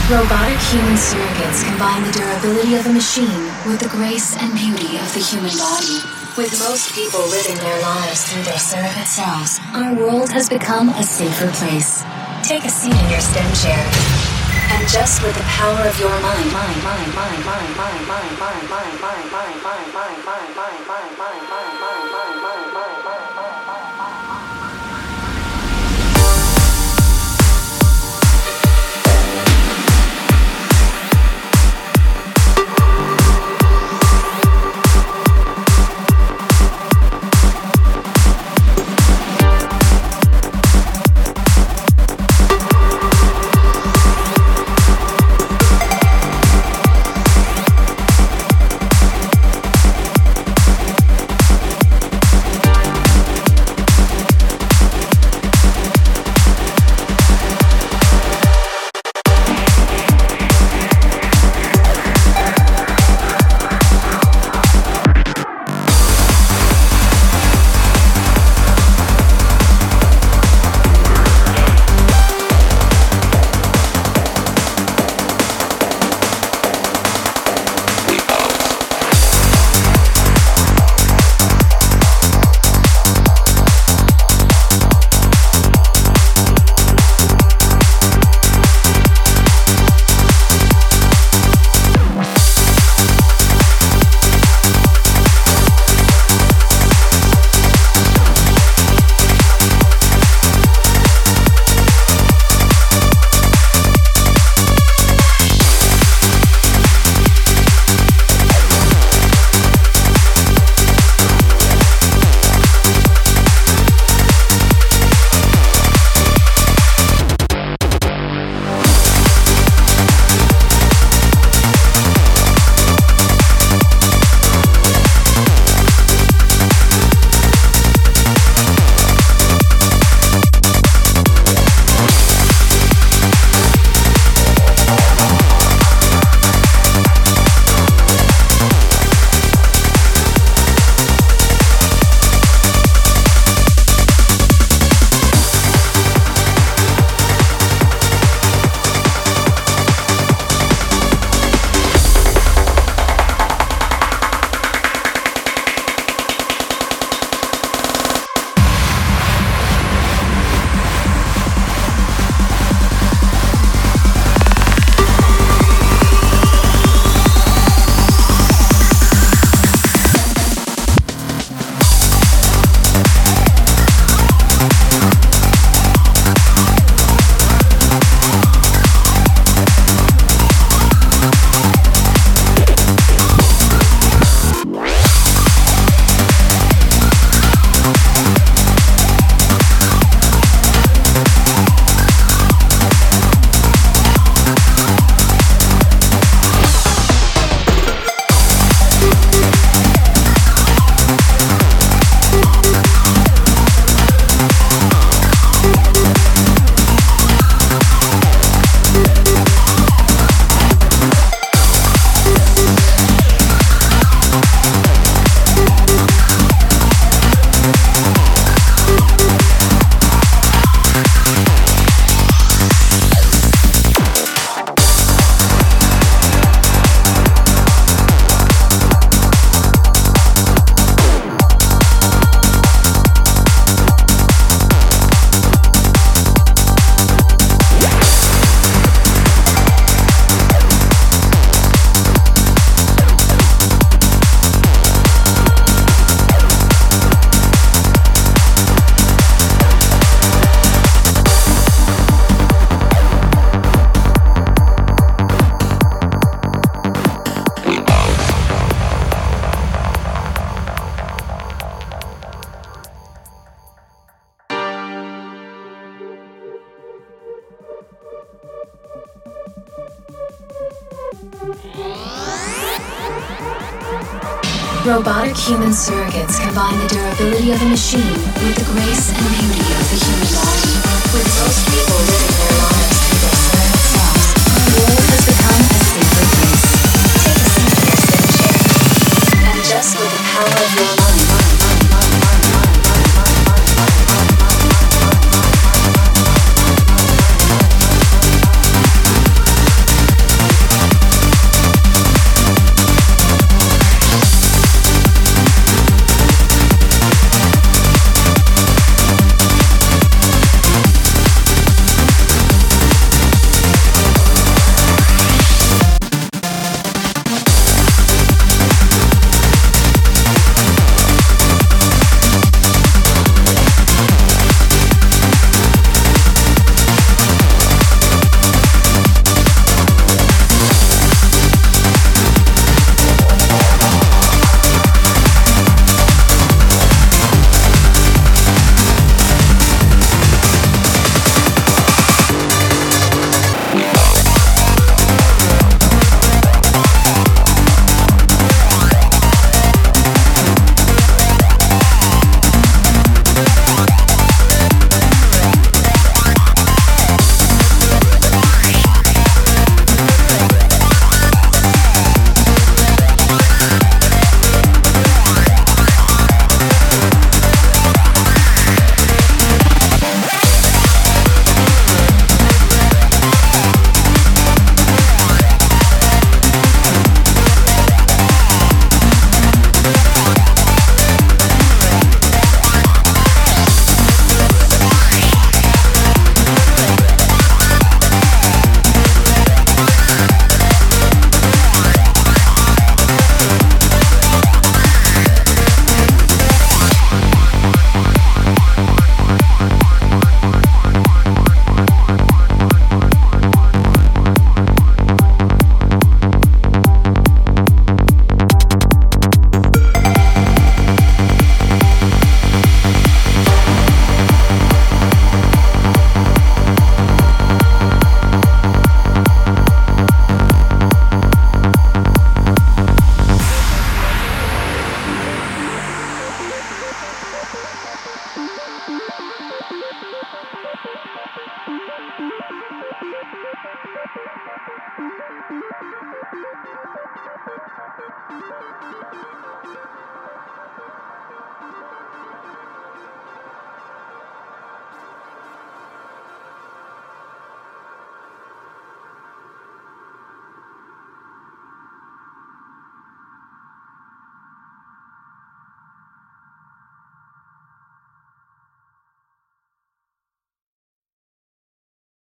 Robotic human surrogates combine the durability of a machine with the grace and beauty of the human body. With most people living their lives through their surrogate selves, our world has become a safer place. Take a seat in your STEM chair, and just with the power of your mind, Robotic human surrogates combine the durability of a machine with the grace and beauty of the human body. With most people living their lives through their surrogate selves, our world has become a safer place. Take a seat in your STEM chair, and just with the power of your mind,